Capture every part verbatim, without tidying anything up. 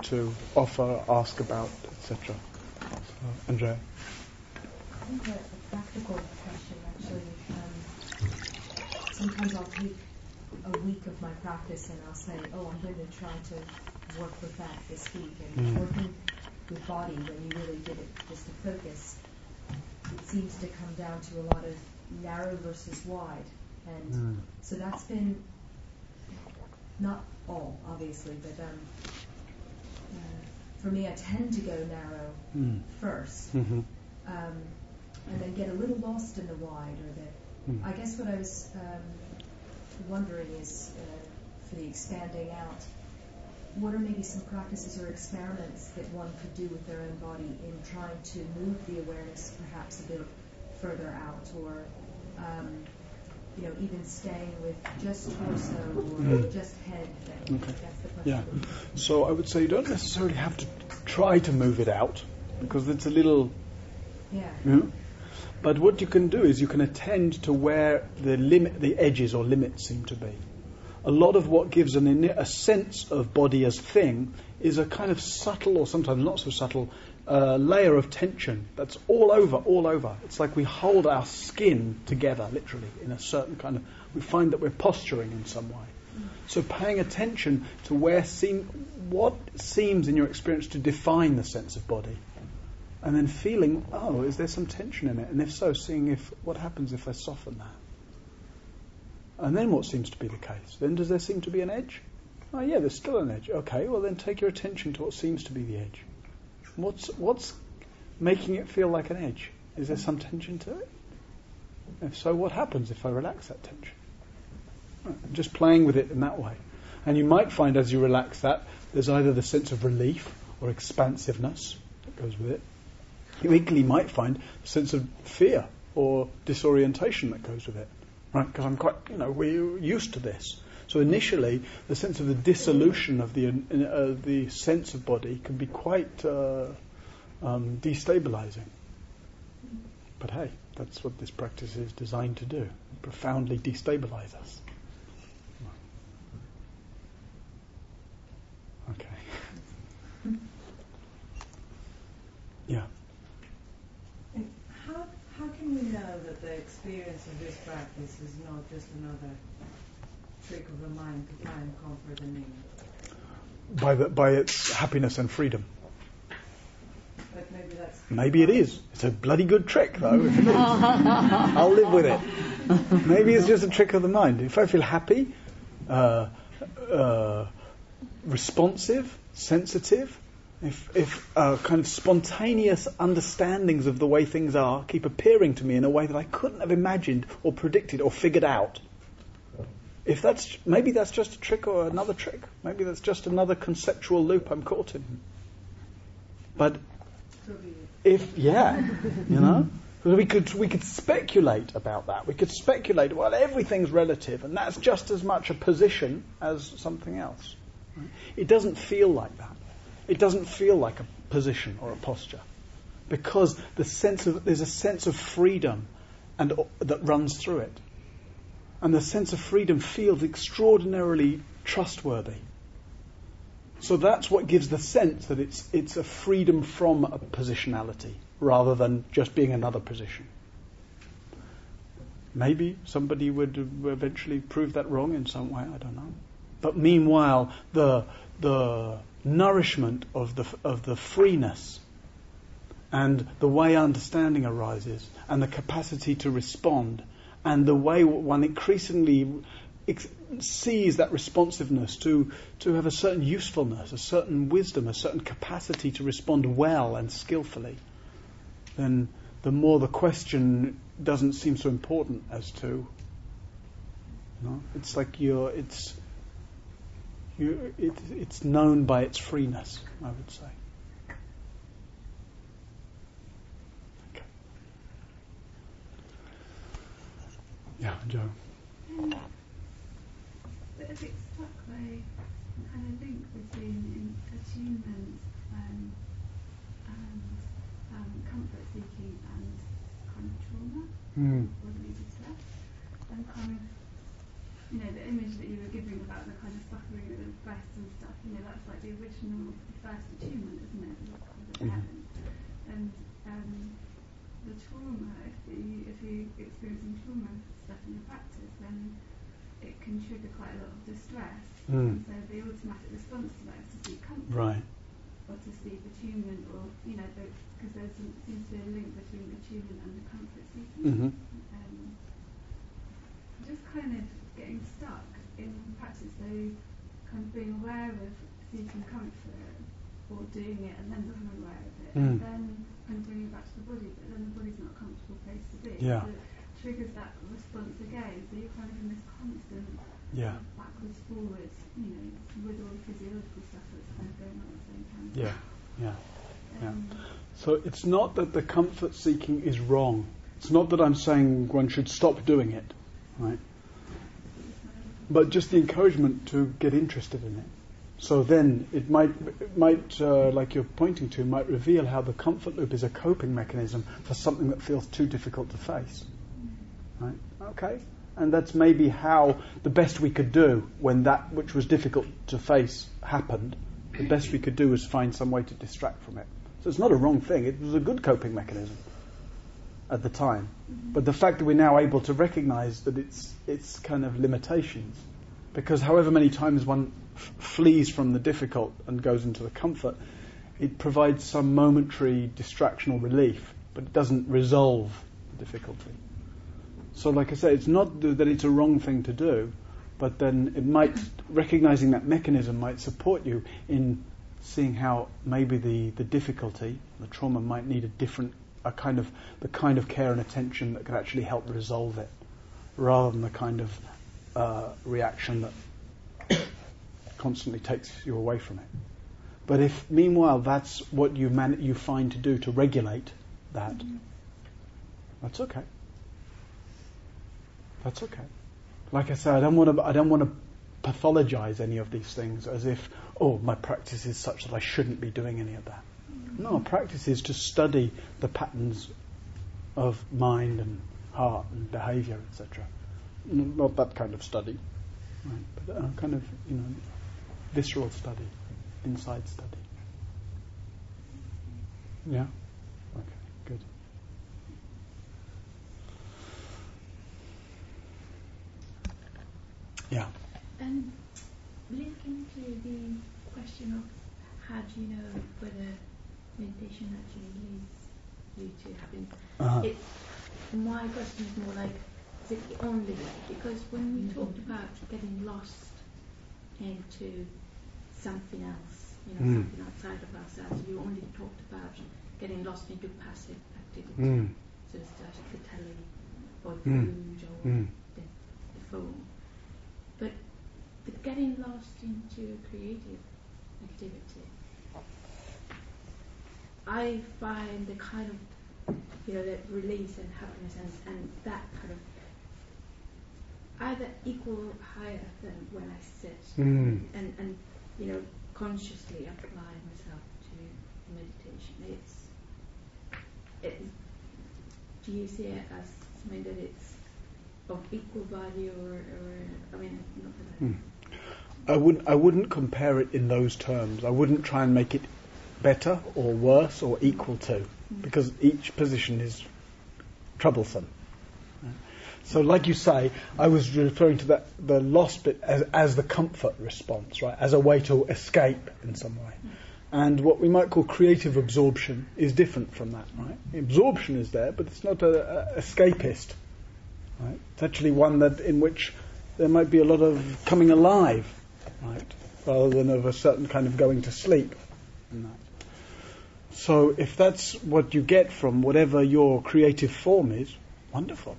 to offer, ask about, et cetera. So, Andrea? I think a, a practical question, actually. Um, sometimes I'll take a week of my practice and I'll say, oh, I'm going to try to work with that this week. And Mm. working with body, when you really did it just to focus, it seems to come down to a lot of narrow versus wide. And Mm. so that's been, not all, obviously, but um, uh, for me, I tend to go narrow Mm. first. Mm-hmm. Um, and then get a little lost in the wide, or the. Mm. I guess what I was um, wondering is, uh, for the expanding out, what are maybe some practices or experiments that one could do with their own body in trying to move the awareness perhaps a bit further out, or um, you know, even staying with just torso or Mm. just head thing. Okay. That's the question. Yeah. So I would say you don't necessarily have to try to move it out, because it's a little. Yeah. You know? But what you can do is you can attend to where the limit, the edges or limits seem to be. A lot of what gives an in, a sense of body as thing is a kind of subtle, or sometimes not so subtle, uh, layer of tension that's all over, all over. It's like we hold our skin together, literally, in a certain kind of. We find that we're posturing in some way. Mm. So paying attention to where seem, what seems in your experience to define the sense of body. And then feeling, oh, is there some tension in it? And if so, seeing if what happens if I soften that. And then what seems to be the case? Then does there seem to be an edge? Oh yeah, there's still an edge. Okay, well then take your attention to what seems to be the edge. What's what's making it feel like an edge? Is there some tension to it? If so, what happens if I relax that tension? Right, just playing with it in that way. And you might find as you relax that, there's either the sense of relief or expansiveness that goes with it. You equally might find a sense of fear or disorientation that goes with it, right? Because I'm quite, you know, we're used to this. So initially, the sense of the dissolution of the uh, the sense of body can be quite uh, um, destabilizing. But hey, that's what this practice is designed to do: profoundly destabilize us. Okay. Yeah. How how can we know that the experience of this practice is not just another trick of the mind to try and comfort the need? By the, by its happiness and freedom. But maybe that's... Maybe it is. It's a bloody good trick, though, if it is. I'll live with it. Maybe it's just a trick of the mind. If I feel happy, uh, uh, responsive, sensitive, if, if uh, kind of spontaneous understandings of the way things are keep appearing to me in a way that I couldn't have imagined or predicted or figured out, if that's maybe that's just a trick or another trick. Maybe that's just another conceptual loop I'm caught in. But if yeah, you know, we could we could speculate about that. We could speculate. Well, everything's relative, and that's just as much a position as something else. Right? It doesn't feel like that. It doesn't feel like a position or a posture, because the sense of there's a sense of freedom, and that runs through it. And the sense of freedom feels extraordinarily trustworthy. So that's what gives the sense that it's it's a freedom from a positionality rather than just being another position. Maybe somebody would eventually prove that wrong in some way, I don't know. But meanwhile, the the nourishment of the of the freeness and the way understanding arises and the capacity to respond and the way one increasingly ex- sees that responsiveness to, to have a certain usefulness, a certain wisdom, a certain capacity to respond well and skillfully, then the more the question doesn't seem so important as to, you know, it's like you're, it's, you, it, it's known by its freeness, I would say. Yeah, Joe. Um, but if it's stuck by kind of link between attunement and, and um, comfort seeking and kind of trauma, Mm. or the distress, and kind of, you know, the image that you were giving about the kind of suffering of the breast and stuff, you know, that's like the original, the first attunement, isn't it? The, the Mhm. heaven. And um, the trauma, if you, if you experiencing trauma stuff in your practice, then it can trigger quite a lot of distress. Mm. And so the automatic response to that is to seek comfort. Right. Or to seek attunement, or, you know, because there seems to be a link between attunement and the comfort seeking. Mm-hmm. Um, just kind of getting stuck in practice, so kind of being aware of seeking comfort or doing it and then becoming aware of it, Mm. and then kind of bringing it back to the body, but then the body's not a comfortable place to be. Yeah. So it triggers that response again, so you're kind of in this constant Yeah. backwards, forwards, you know, with all the physiological stuff that's kind of going on at the same time. Yeah. Yeah. Yeah. Um, So it's not that the comfort seeking is wrong. It's not that I'm saying one should stop doing it, right? But just the encouragement to get interested in it. So then it might, it might, uh, like you're pointing to, might reveal how the comfort loop is a coping mechanism for something that feels too difficult to face. Right? Okay. And that's maybe how the best we could do when that which was difficult to face happened. The best we could do was find some way to distract from it. So it's not a wrong thing. It was a good coping mechanism at the time. Mm-hmm. But the fact that we're now able to recognise that it's it's kind of limitations, because however many times one f- flees from the difficult and goes into the comfort, it provides some momentary distractional relief, but it doesn't resolve the difficulty. So like I say, it's not th- that it's a wrong thing to do, but then it might, recognising that mechanism might support you in seeing how maybe the, the difficulty, the trauma might need a different, a kind of, the kind of care and attention that could actually help resolve it, rather than the kind of uh, reaction that constantly takes you away from it. But if meanwhile that's what you man- you find to do to regulate that, mm-hmm. that's okay. That's okay. Like I said, I don't want to. I don't want to pathologize any of these things as if, oh, my practice is such that I shouldn't be doing any of that. Mm-hmm. No, practice is to study the patterns of mind and heart and behaviour, et cetera. Not that kind of study, right? But a kind of, you know, visceral study, inside study. Yeah. Okay. Good. Yeah. And linking to the question of how do you know whether meditation actually leads you to having Uh-huh. it, my question is more like, is it the only way? Because when we talked about getting lost into something else, you know, Mm. something outside of ourselves, you only talked about getting lost into passive activity. Mm. So it's just the telly or Mm. food or Mm. the, the phone. But the getting lost into creative activity, I find the kind of, you know, the release and happiness and, and that kind of either equal or higher than when I sit Mm. and, and, you know, consciously apply myself to meditation. It's, it, do you see it as something that it's of equal value or, or I mean, not that I... Mm. I wouldn't. I wouldn't compare it in those terms. I wouldn't try and make it better or worse or equal to, mm. because each position is troublesome. So, like you say, I was referring to that the lost bit as, as the comfort response, right? As a way to escape in some way. Mm. And what we might call creative absorption is different from that, right? Absorption is there, but it's not a, a escapist. Right? It's actually one that in which there might be a lot of coming alive, right, rather than of a certain kind of going to sleep. In that. So if that's what you get from whatever your creative form is, wonderful.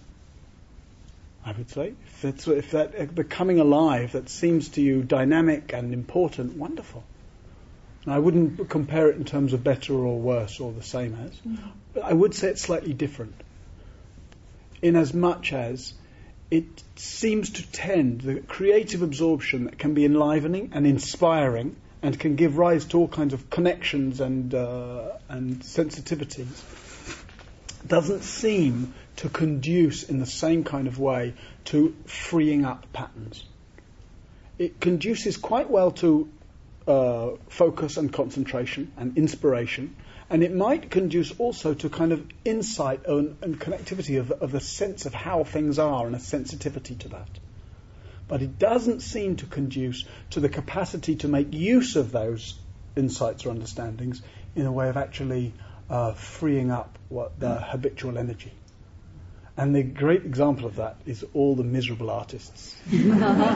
I would say if that's if that if the coming alive that seems to you dynamic and important, wonderful. And I wouldn't compare it in terms of better or worse or the same as, mm-hmm. but I would say it's slightly different. In as much as it seems to tend, the creative absorption that can be enlivening and inspiring and can give rise to all kinds of connections and uh, and sensitivities, doesn't seem to conduce in the same kind of way to freeing up patterns. it conduces quite well to uh, focus and concentration and inspiration, and it might conduce also to kind of insight and, and connectivity of, of a sense of how things are and a sensitivity to that. But it doesn't seem to conduce to the capacity to make use of those insights or understandings in a way of actually uh, freeing up what the habitual energy. And the great example of that is all the miserable artists. But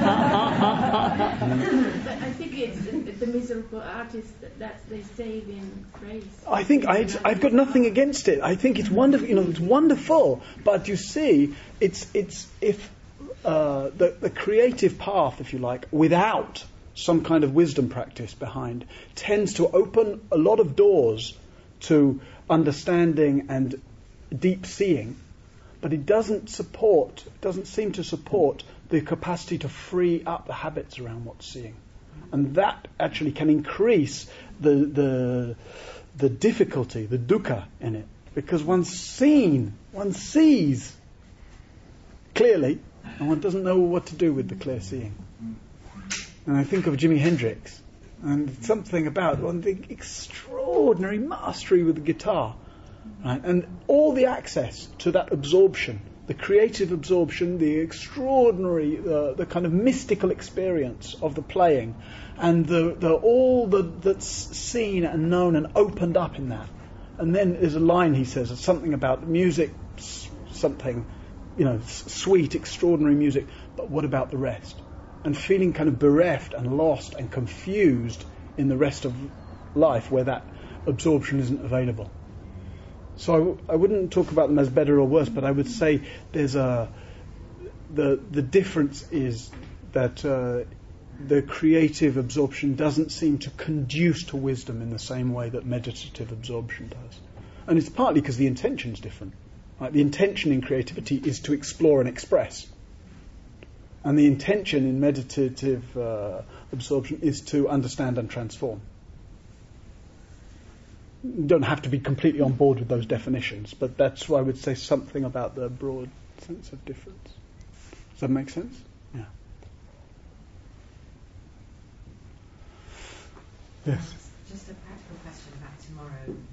I think it's the, the miserable artists that, that's the saving grace. I think I, I've got nothing against it. I think it's wonderful. You know, it's wonderful. But you see, it's it's if uh, the the creative path, if you like, without some kind of wisdom practice behind, tends to open a lot of doors to understanding and deep seeing. But it doesn't support, it doesn't seem to support the capacity to free up the habits around what's seeing. And that actually can increase the the the difficulty, the dukkha in it. Because one's seen, one sees clearly, and one doesn't know what to do with the clear seeing. And I think of Jimi Hendrix, and something about one the extraordinary mastery with the guitar. Right? And all the access to that absorption, the creative absorption, the extraordinary, uh, the kind of mystical experience of the playing, and the, the all the, that's seen and known and opened up in that. And then there's a line he says, something about music, something, you know, sweet, extraordinary music, but what about the rest? And feeling kind of bereft and lost and confused in the rest of life where that absorption isn't available. So I, w- I wouldn't talk about them as better or worse, but I would say there's a the the difference is that uh, the creative absorption doesn't seem to conduce to wisdom in the same way that meditative absorption does, and it's partly because the intention's different. Right? The intention in creativity is to explore and express, and the intention in meditative uh, absorption is to understand and transform. You don't have to be completely on board with those definitions, but that's why I would say something about the broad sense of difference. Does that make sense? Yeah. Yes. Just a practical question about tomorrow.